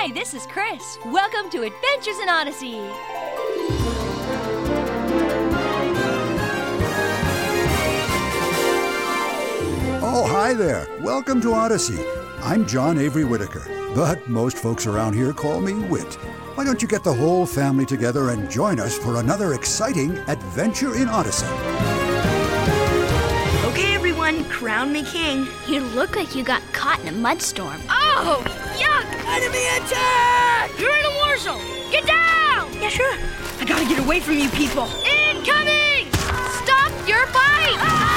Hi, this is Chris. Welcome to Adventures in Odyssey. Oh, hi there. Welcome to Odyssey. I'm John Avery Whitaker, but most folks around here call me Whit. Why don't you get the whole family together and join us for another exciting adventure in Odyssey? Okay, everyone, crown me king. You look like you got caught in a mudstorm. Oh, yuck! Enemy attack! You're in a war zone! Get down! Yeah, sure. I gotta get away from you people. Incoming! Stop your fight!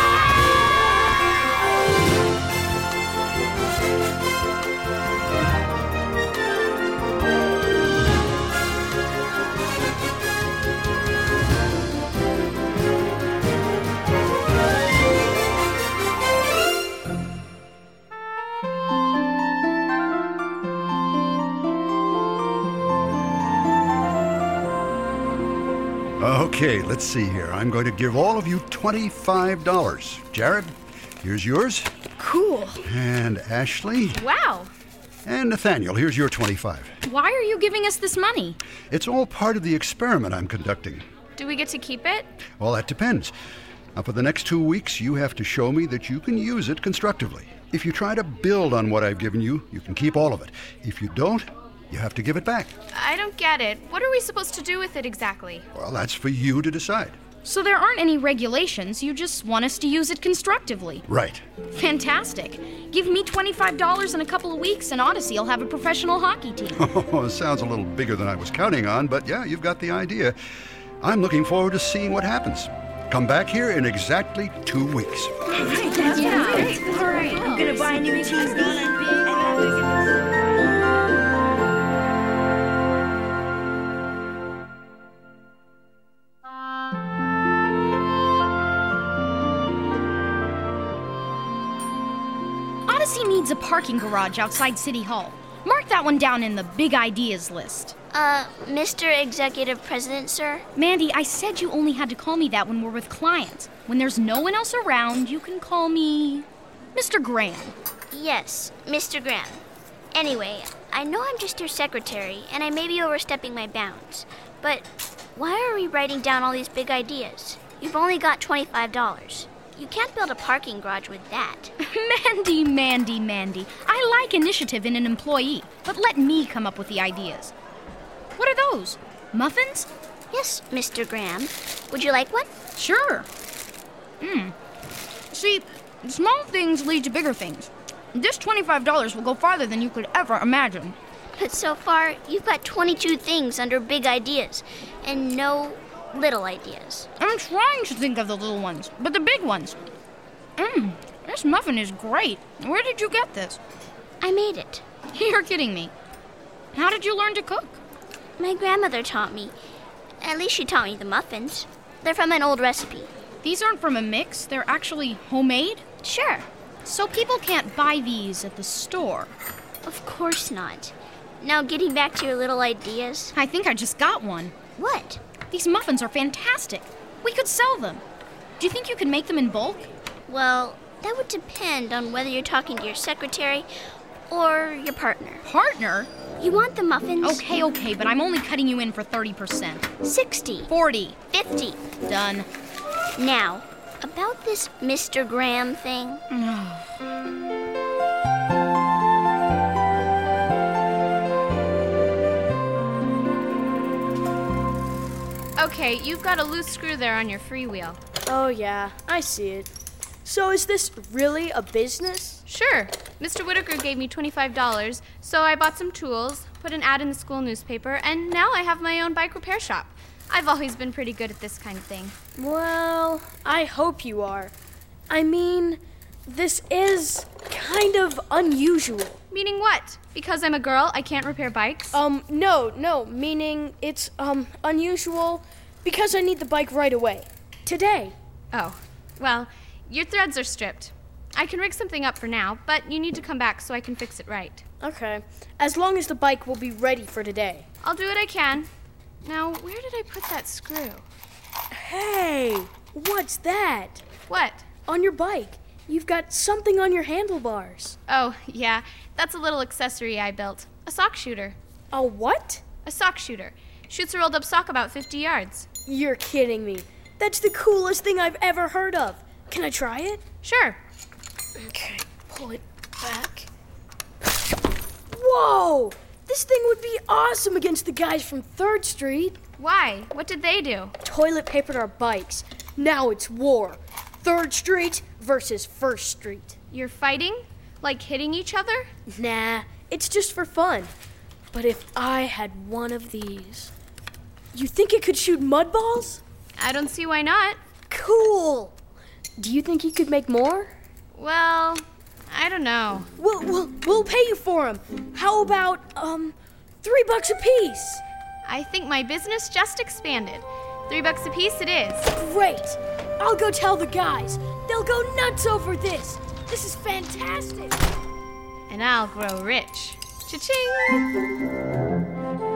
Okay, let's see here. I'm going to give all of you $25. Jared, here's yours. Cool. And Ashley. Wow. And Nathaniel, here's your 25. Why are you giving us this money? It's all part of the experiment I'm conducting. Do we get to keep it? Well, that depends. Now, for the next 2 weeks, you have to show me that you can use it constructively. If you try to build on what I've given you, you can keep all of it. If you don't, you have to give it back. I don't get it. What are we supposed to do with it exactly? Well, that's for you to decide. So there aren't any regulations. You just want us to use it constructively. Right. Fantastic. Give me $25 in a couple of weeks and Odyssey will have a professional hockey team. Oh, it sounds a little bigger than I was counting on, but yeah, you've got the idea. I'm looking forward to seeing what happens. Come back here in exactly 2 weeks. All right. I'm gonna buy a new TV. Odyssey needs a parking garage outside City Hall. Mark that one down in the big ideas list. Mr. Executive President, sir? Mandy, I said you only had to call me that when we're with clients. When there's no one else around, you can call me Mr. Graham. Yes, Mr. Graham. Anyway, I know I'm just your secretary, and I may be overstepping my bounds. But why are we writing down all these big ideas? You've only got $25. You can't build a parking garage with that. Mandy. I like initiative in an employee, but let me come up with the ideas. What are those? Muffins? Yes, Mr. Graham. Would you like one? Sure. See, small things lead to bigger things. This $25 will go farther than you could ever imagine. But so far, you've got 22 things under big ideas, and no little ideas. I'm trying to think of the little ones, but the big ones. This muffin is great. Where did you get this? I made it. You're kidding me. How did you learn to cook? My grandmother taught me. At least she taught me the muffins. They're from an old recipe. These aren't from a mix. They're actually homemade? Sure. So people can't buy these at the store. Of course not. Now, getting back to your little ideas. I think I just got one. What? These muffins are fantastic. We could sell them. Do you think you could make them in bulk? Well, that would depend on whether you're talking to your secretary or your partner. Partner? You want the muffins? Okay, but I'm only cutting you in for 30%. 60. 40. 50. Done. Now, about this Mr. Graham thing. Okay, you've got a loose screw there on your freewheel. Oh yeah, I see it. So is this really a business? Sure. Mr. Whitaker gave me $25, so I bought some tools, put an ad in the school newspaper, and now I have my own bike repair shop. I've always been pretty good at this kind of thing. Well, I hope you are. I mean, this is kind of unusual. Meaning what? Because I'm a girl, I can't repair bikes? No, meaning it's, unusual because I need the bike right away. Today. Oh, well, your threads are stripped. I can rig something up for now, but you need to come back so I can fix it right. Okay. As long as the bike will be ready for today. I'll do what I can. Now, where did I put that screw? Hey, what's that? What? On your bike. you've got something on your handlebars. Oh, yeah. That's a little accessory I built. A sock shooter. A what? A sock shooter. Shoots a rolled up sock about 50 yards. You're kidding me. That's the coolest thing I've ever heard of. Can I try it? Sure. Okay, pull it back. Whoa! This thing would be awesome against the guys from 3rd Street. Why? What did they do? Toilet papered our bikes. Now it's war. 3rd Street versus 1st Street. You're fighting? Like hitting each other? Nah, it's just for fun. But if I had one of these... You think it could shoot mud balls? I don't see why not. Cool! Do you think he could make more? Well, I don't know. We'll pay you for them. How about, $3 a piece? I think my business just expanded. $3 a piece it is. Great! I'll go tell the guys. They'll go nuts over this. This is fantastic. And I'll grow rich. Cha-ching!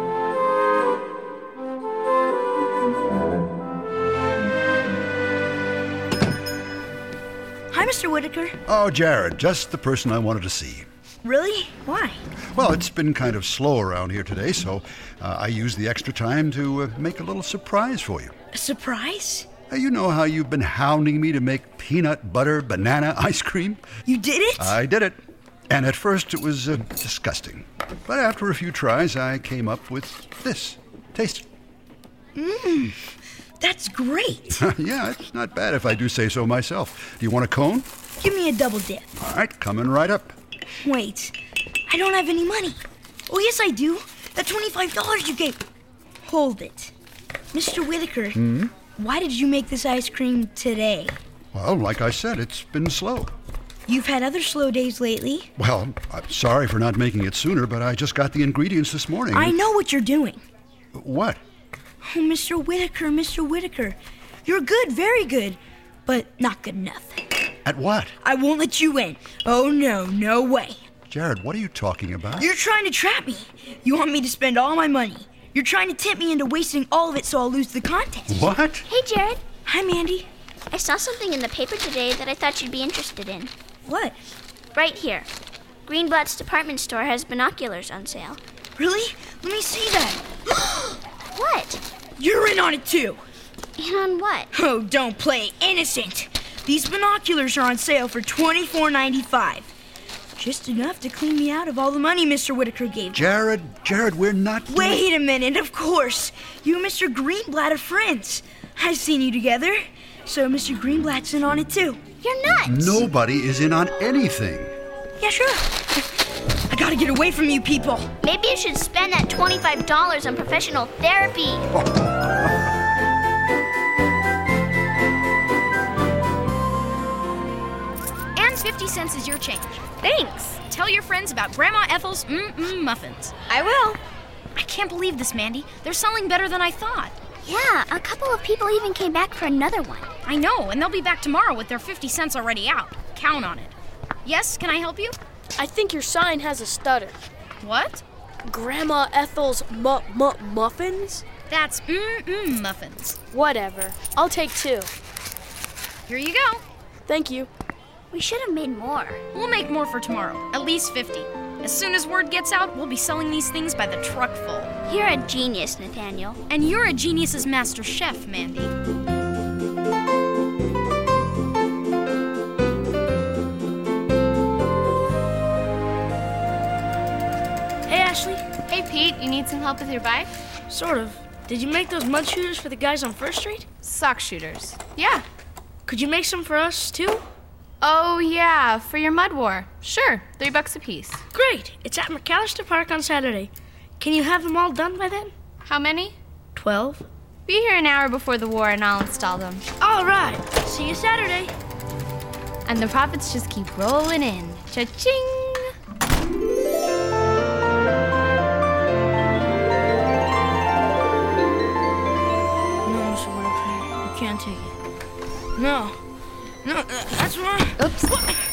Hi, Mr. Whitaker. Oh, Jared, just the person I wanted to see. Really? Why? Well, it's been kind of slow around here today, so I used the extra time to make a little surprise for you. A surprise? You know how you've been hounding me to make peanut butter banana ice cream? You did it? I did it. And at first it was disgusting. But after a few tries, I came up with this. Taste it. That's great. Yeah, it's not bad if I do say so myself. Do you want a cone? Give me a double dip. All right, coming right up. Wait, I don't have any money. Oh, yes, I do. That $25 you gave. Hold it. Mr. Whitaker, why did you make this ice cream today? Well, like I said, it's been slow. You've had other slow days lately. Well, I'm sorry for not making it sooner, but I just got the ingredients this morning. I know what you're doing. What? Oh, Mr. Whitaker. You're good, very good, but not good enough. At what? I won't let you in. Oh, no way. Jared, what are you talking about? You're trying to trap me. You want me to spend all my money. You're trying to tempt me into wasting all of it so I'll lose the contest. What? Hey, Jared. Hi, Mandy. I saw something in the paper today that I thought you'd be interested in. What? Right here. Greenblatt's department store has binoculars on sale. Really? Let me see that. What? You're in on it, too. In on what? Oh, don't play innocent. These binoculars are on sale for $24.95. Just enough to clean me out of all the money Mr. Whitaker gave me. Jared, we're not... Wait a minute, of course. You and Mr. Greenblatt are friends. I've seen you together, so Mr. Greenblatt's in on it, too. You're nuts. Nobody is in on anything. Yeah, sure. I gotta get away from you people. Maybe you should spend that $25 on professional therapy. And 50 cents is your change. Thanks. Tell your friends about Grandma Ethel's muffins. I will. I can't believe this, Mandy. They're selling better than I thought. Yeah, a couple of people even came back for another one. I know, and they'll be back tomorrow with their 50 cents already out. Count on it. Yes, can I help you? I think your sign has a stutter. What? Grandma Ethel's muffins? That's muffins. Whatever. I'll take 2. Here you go. Thank you. We should have made more. We'll make more for tomorrow. At least 50. As soon as word gets out, we'll be selling these things by the truck full. You're a genius, Nathaniel. And you're a genius's master chef, Mandy. Hey, Ashley. Hey, Pete, you need some help with your bike? Sort of. Did you make those mud shooters for the guys on 1st Street? Sock shooters. Yeah. Could you make some for us, too? Oh, yeah, for your mud war. Sure, $3 a piece. Great. It's at McAllister Park on Saturday. Can you have them all done by then? How many? 12. Be here an hour before the war and I'll install them. All right. See you Saturday. And the profits just keep rolling in. Cha-ching! No, Mr. Whitaker, you can't take it. No, that's wrong. Oops.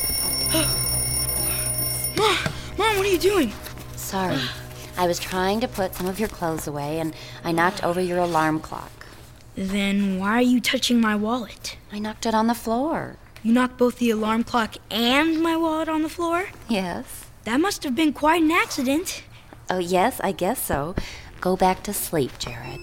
Mom, what are you doing? Sorry. I was trying to put some of your clothes away and I knocked over your alarm clock. Then why are you touching my wallet? I knocked it on the floor. You knocked both the alarm clock and my wallet on the floor? Yes. That must have been quite an accident. Oh, yes, I guess so. Go back to sleep, Jared.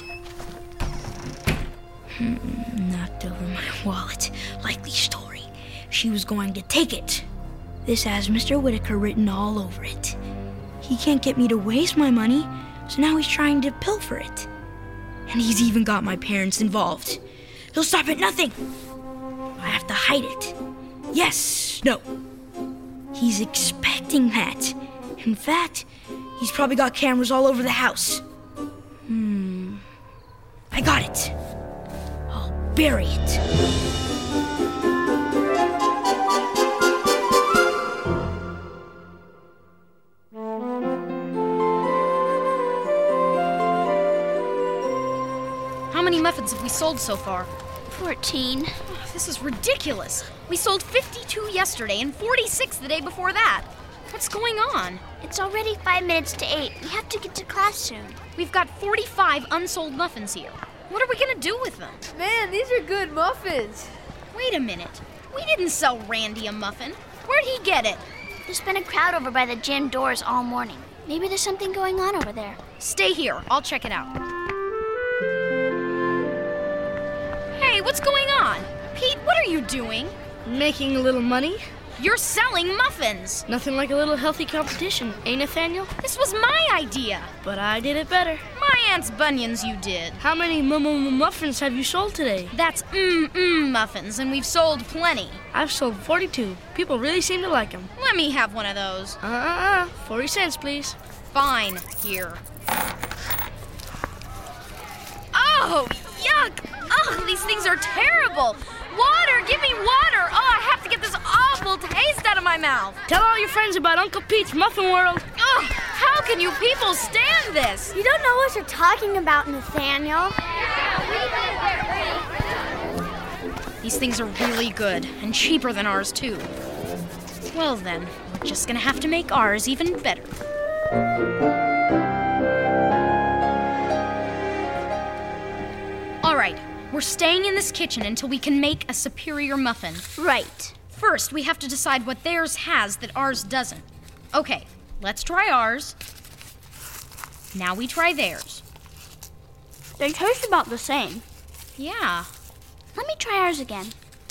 Knocked over my wallet. Likely story. She was going to take it. This has Mr. Whitaker written all over it. He can't get me to waste my money, so now he's trying to pilfer it. And he's even got my parents involved. He'll stop at nothing. I have to hide it. Yes, no. He's expecting that. In fact, he's probably got cameras all over the house. I got it. I'll bury it. How many muffins have we sold so far? 14. Oh, this is ridiculous. We sold 52 yesterday and 46 the day before that. What's going on? It's already 5 minutes to 8. We have to get to class soon. We've got 45 unsold muffins here. What are we gonna do with them? Man, these are good muffins. Wait a minute. We didn't sell Randy a muffin. Where'd he get it? There's been a crowd over by the gym doors all morning. Maybe there's something going on over there. Stay here. I'll check it out. Hey, what's going on? Pete, what are you doing? Making a little money? You're selling muffins. Nothing like a little healthy competition, eh, Nathaniel? This was my idea. But I did it better. My aunt's bunions you did. How many muffins have you sold today? That's muffins, and we've sold plenty. I've sold 42. People really seem to like them. Let me have one of those. 40 cents, please. Fine, here. Oh, yuck! Oh, these things are terrible. Water, give me water. Oh, I have to get this awful taste out of my mouth. Tell all your friends about Uncle Pete's Muffin World. Oh, how can you people stand this? You don't know what you're talking about, Nathaniel. These things are really good and cheaper than ours, too. Well, then, we're just gonna have to make ours even better. All right, we're staying in this kitchen until we can make a superior muffin. Right. First, we have to decide what theirs has that ours doesn't. Okay, let's try ours. Now we try theirs. They taste about the same. Yeah. Let me try ours again.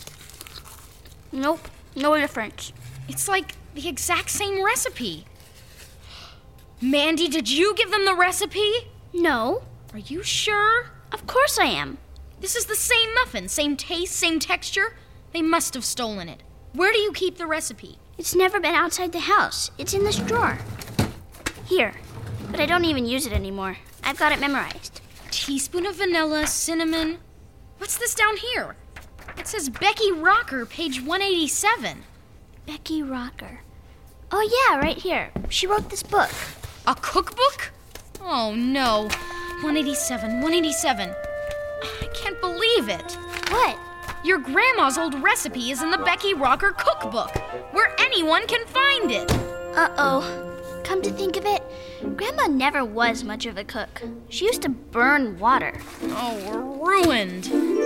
Nope, no difference. It's like the exact same recipe. Mandy, did you give them the recipe? No, Are you sure? of course I am. This is the same muffin, same taste, same texture. They must have stolen it. Where do you keep the recipe? It's never been outside the house. It's in this drawer. Here. But I don't even use it anymore. I've got it memorized. Teaspoon of vanilla, cinnamon. What's this down here? It says Becky Rocker, page 187. Becky Rocker. Oh yeah, right here. She wrote this book. A cookbook? Oh no. 187, 187. I can't believe it. What? Your grandma's old recipe is in the Becky Rocker cookbook, where anyone can find it. Uh-oh. Come to think of it, Grandma never was much of a cook. She used to burn water. Oh, we're ruined.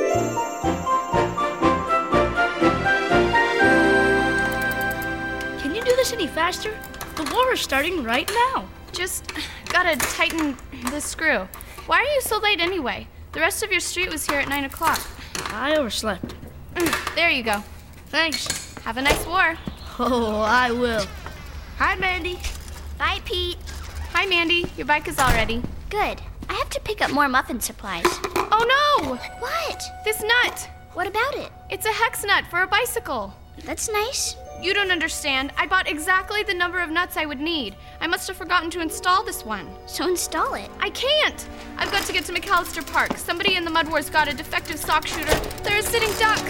Can you do this any faster? The war is starting right now. Just gotta tighten the screw. Why are you so late anyway? The rest of your street was here at 9 o'clock. I overslept. There you go. Thanks. Have a nice war. Oh, I will. Hi, Mandy. Bye, Pete. Hi, Mandy. Your bike is all ready. Good. I have to pick up more muffin supplies. Oh no! What? This nut! What about it? It's a hex nut for a bicycle. That's nice. You don't understand. I bought exactly the number of nuts I would need. I must have forgotten to install this one. So install it. I can't! I've got to get to McAllister Park. Somebody in the Mud Wars got a defective sock shooter. They're a sitting duck.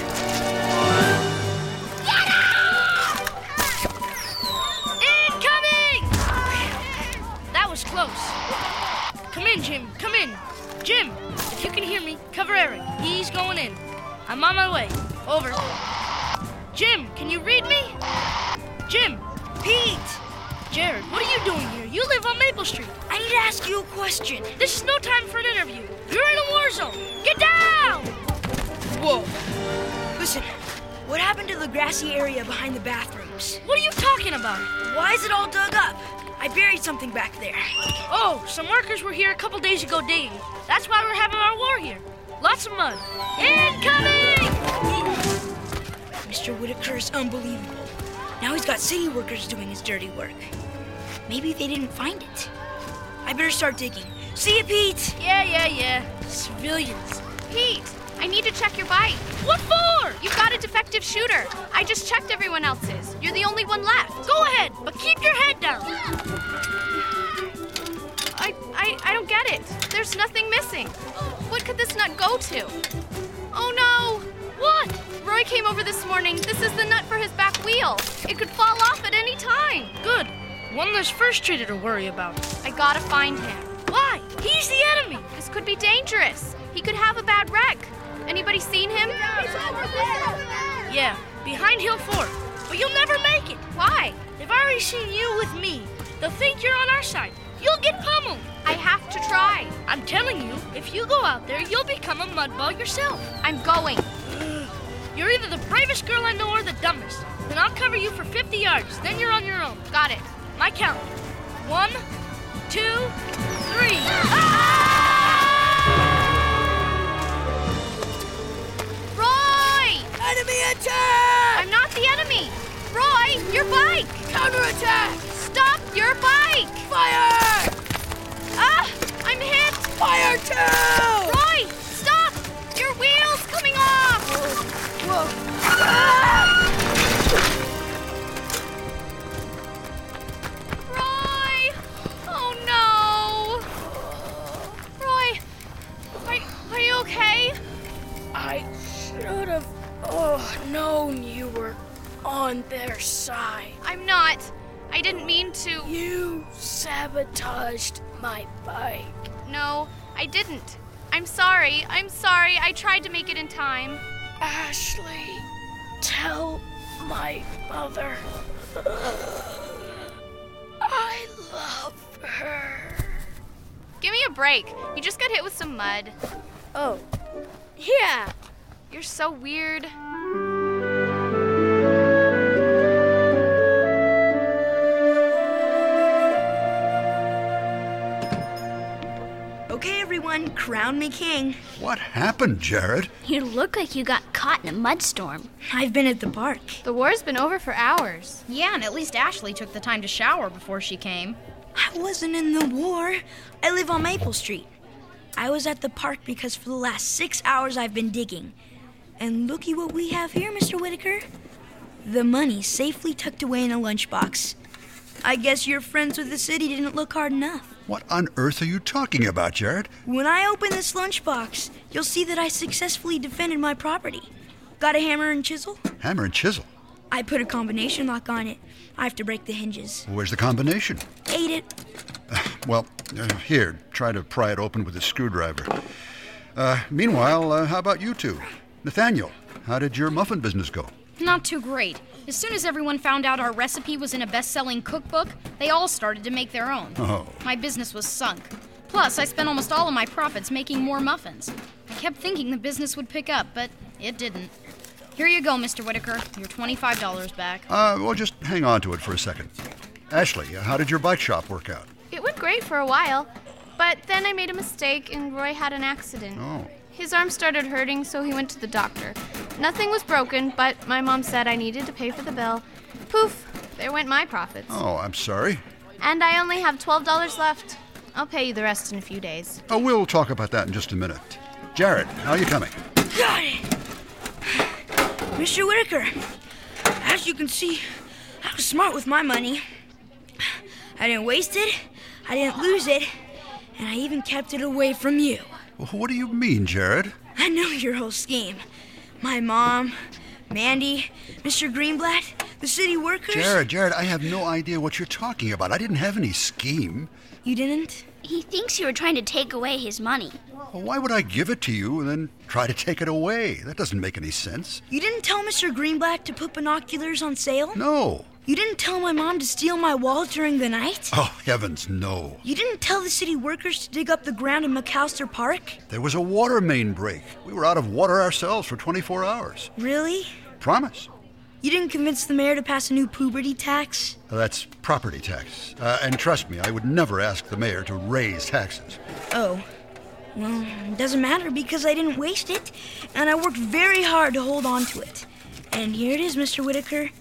Incoming! That was close. Come in, Jim. Come in. Jim, if you can hear me, cover Eric. He's going in. I'm on my way. Over. Jim, can you read me? Jim. Pete. Jared, what are you doing here? You live on Maple Street. I need to ask you a question. This is no time for an interview. You're in a war zone. Get down! Whoa. Listen, What happened to the grassy area behind the bathrooms? What are you talking about? Why is it all dug up? I buried something back there. Oh, some workers were here a couple days ago digging. That's why we're having our war here. Lots of mud. Incoming! Mr. Whitaker is unbelievable. Now he's got city workers doing his dirty work. Maybe they didn't find it. I better start digging. See you, Pete! Yeah. Civilians. Pete, I need to check your bike. What for? You've got a defective shooter. I just checked everyone else's. You're the only one left. Go ahead, but keep your head down. I don't get it. There's nothing missing. What could this nut go to? Oh no! What? Roy came over this morning. This is the nut for his back wheel. It could fall off at any time. Good. One less first trader to worry about. I gotta find him. Why? He's the enemy. This could be dangerous. He could have a bad wreck. Anybody seen him? Yeah, behind Hill 4. But you'll never make it. Why? They've already seen you with me. They'll think you're on our side. You'll get pummeled. I have to try. I'm telling you, if you go out there, you'll become a mudball yourself. I'm going. You're either the bravest girl I know or the dumbest. Then I'll cover you for 50 yards. Then you're on your own. Got it. My count. 1, 2, 3. Roy! Enemy attack! I'm not the enemy. Roy, your bike! Counterattack! Stop your bike! Fire! Ah! I'm hit! Fire too! Roy, stop! Your wheel's coming off! Whoa! Roy! Oh no! Roy, are you okay? I should have known you were on their side. I'm not. I didn't mean to. You sabotaged my bike. No, I didn't. I'm sorry. I tried to make it in time. Ashley, tell my mother I love her. Give me a break. You just got hit with some mud. Oh, yeah. You're so weird. Okay, everyone, crown me king. What happened, Jared? You look like you got caught in a mudstorm. I've been at the park. The war's been over for hours. Yeah, and at least Ashley took the time to shower before she came. I wasn't in the war. I live on Maple Street. I was at the park because for the last 6 hours I've been digging. And looky what we have here, Mr. Whitaker. The money safely tucked away in a lunchbox. I guess your friends with the city didn't look hard enough. What on earth are you talking about, Jared? When I open this lunchbox, you'll see that I successfully defended my property. Got a hammer and chisel? Hammer and chisel. I put a combination lock on it. I have to break the hinges. Where's the combination? Ate it. Well, here, try to pry it open with a screwdriver. Meanwhile, how about you two? Nathaniel, how did your muffin business go? Not too great. As soon as everyone found out our recipe was in a best-selling cookbook, they all started to make their own. Oh. My business was sunk. Plus, I spent almost all of my profits making more muffins. I kept thinking the business would pick up, but it didn't. Here you go, Mr. Whitaker. Your $25 back. Well, just hang on to it for a second. Ashley, how did your bike shop work out? It went great for a while, but then I made a mistake and Roy had an accident. Oh. His arm started hurting, so he went to the doctor. Nothing was broken, but my mom said I needed to pay for the bill. Poof, there went my profits. Oh, I'm sorry. And I only have $12 left. I'll pay you the rest in a few days. Oh, we'll talk about that in just a minute. Jared, how are you coming? Got it! Mr. Whitaker, as you can see, I was smart with my money. I didn't waste it, I didn't lose it, and I even kept it away from you. What do you mean, Jared? I know your whole scheme. My mom, Mandy, Mr. Greenblatt, the city workers. Jared, I have no idea what you're talking about. I didn't have any scheme. You didn't? He thinks you were trying to take away his money. Well, why would I give it to you and then try to take it away? That doesn't make any sense. You didn't tell Mr. Greenblatt to put binoculars on sale? No. You didn't tell my mom to steal my wallet during the night? Oh, heavens, no. You didn't tell the city workers to dig up the ground in McAllister Park? There was a water main break. We were out of water ourselves for 24 hours. Really? Promise. You didn't convince the mayor to pass a new puberty tax? That's property tax. And trust me, I would never ask the mayor to raise taxes. Oh. Well, it doesn't matter because I didn't waste it, and I worked very hard to hold on to it. And here it is, Mr. Whitaker.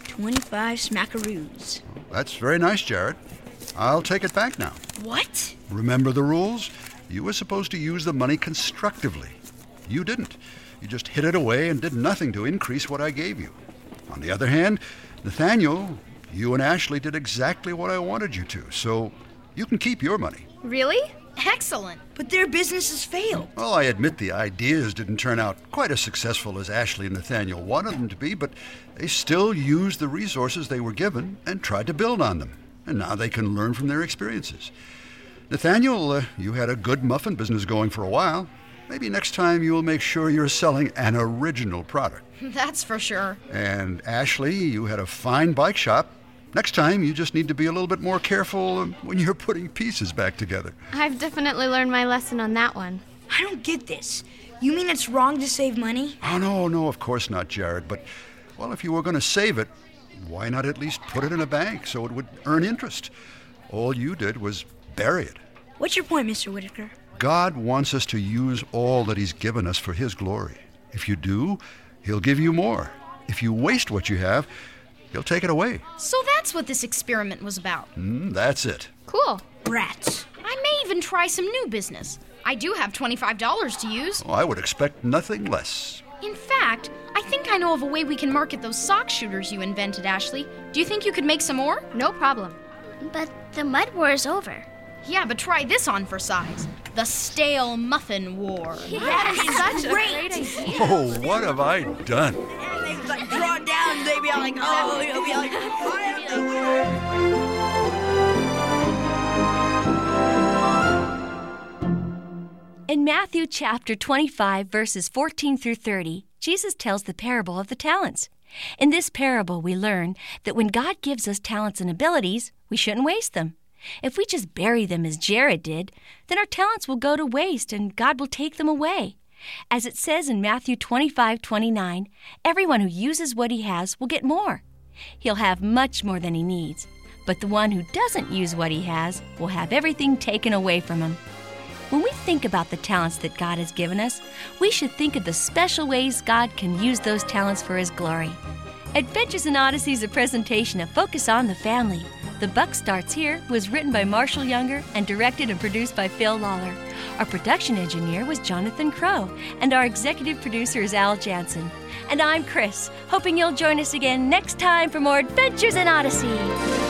25 smackaroos. That's very nice, Jared. I'll take it back now. What? Remember the rules? You were supposed to use the money constructively. You didn't. You just hid it away and did nothing to increase what I gave you. On the other hand, Nathaniel, you and Ashley did exactly what I wanted you to, so you can keep your money. Really? Excellent. But their businesses failed. Well, I admit the ideas didn't turn out quite as successful as Ashley and Nathaniel wanted them to be, but they still used the resources they were given and tried to build on them. And now they can learn from their experiences. Nathaniel, you had a good muffin business going for a while. Maybe next time you'll make sure you're selling an original product. That's for sure. And Ashley, you had a fine bike shop. Next time, you just need to be a little bit more careful when you're putting pieces back together. I've definitely learned my lesson on that one. I don't get this. You mean it's wrong to save money? Oh, no, of course not, Jared. But, well, if you were going to save it, why not at least put it in a bank so it would earn interest? All you did was bury it. What's your point, Mr. Whitaker? God wants us to use all that He's given us for His glory. If you do, He'll give you more. If you waste what you have, He'll take it away. So that's what this experiment was about. That's it. Cool. Rats. I may even try some new business. I do have $25 to use. I would expect nothing less. In fact, I think I know of a way we can market those sock shooters you invented, Ashley. Do you think you could make some more? No problem. But the mud war is over. Yeah, but try this on for size. The Stale Muffin War. Such a great idea. Oh, what have I done? And they like draw it down, and they'd be all like, oh, you'll be like, I am the winner. In Matthew chapter 25, verses 14 through 30, Jesus tells the parable of the talents. In this parable, we learn that when God gives us talents and abilities, we shouldn't waste them. If we just bury them as Jared did, then our talents will go to waste and God will take them away. As it says in Matthew 25:29, everyone who uses what he has will get more. He'll have much more than he needs. But the one who doesn't use what he has will have everything taken away from him. When we think about the talents that God has given us, we should think of the special ways God can use those talents for His glory. Adventures in Odyssey is a presentation of Focus on the Family. The Buck Starts Here was written by Marshall Younger and directed and produced by Phil Lawler. Our production engineer was Jonathan Crow, and our executive producer is Al Jansen. And I'm Chris, hoping you'll join us again next time for more Adventures in Odyssey.